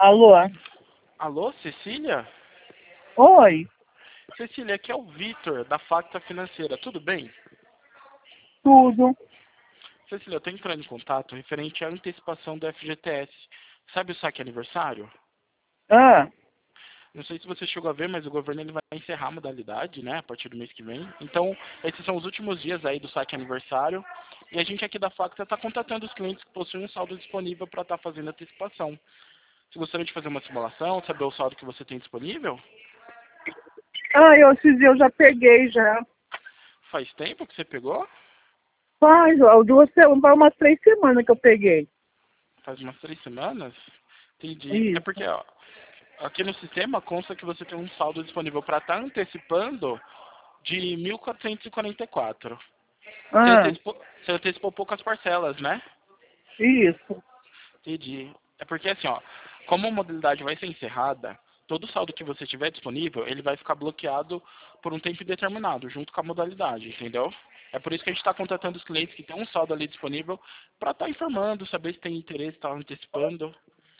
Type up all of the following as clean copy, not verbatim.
Alô? Alô, Cecília? Oi, Cecília, aqui é o Vitor, da Facta Financeira. Tudo bem? tudo. Cecília, eu estou entrando em contato referente à antecipação do FGTS. Sabe o saque aniversário? Ah, Não sei se você chegou a ver, mas o governo ele vai encerrar a modalidade, né, a partir do mês que vem. Então, esses são os últimos dias aí do saque aniversário. E a gente aqui da Facta está contatando os clientes que possuem um saldo disponível para estar fazendo antecipação. Você gostaria de fazer uma simulação, saber o saldo que você tem disponível? esses dias eu já peguei já. Faz tempo que você pegou? Faz, ó, vai umas 3 semanas que eu peguei. Faz umas 3 semanas? Entendi. É Isso. porque, ó, aqui no sistema consta que você tem um saldo disponível para estar antecipando de 1.444. Ah, Você antecipou poucas parcelas, né? isso. Entendi. É porque assim, ó, como a modalidade vai ser encerrada, todo saldo que você tiver disponível, ele vai ficar bloqueado por um tempo indeterminado, junto com a modalidade, entendeu? É por isso que a gente está contatando os clientes que têm um saldo ali disponível para estar informando, saber se tem interesse, estar antecipando.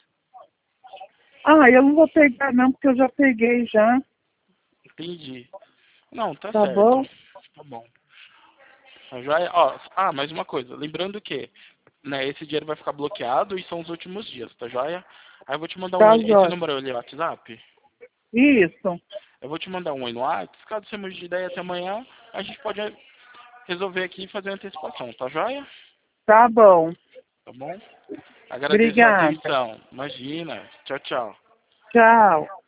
Eu não vou pegar não, porque eu já peguei já. Entendi. Não, tá Tá certo. bom? Tá bom. Tá joia? Ó, mais uma coisa. Lembrando que, né, esse dinheiro vai ficar bloqueado e são os últimos dias, tá joia? Aí eu vou te mandar um Tá, oi. Esse Jó. número ali é o WhatsApp? Isso. Eu vou te mandar um oi no WhatsApp. Caso você mude de ideia até amanhã, a gente pode resolver aqui e fazer a antecipação, tá joia? Tá bom. Tá bom? Agradeço a Obrigada. atenção. Imagina. Tchau, tchau. Tchau.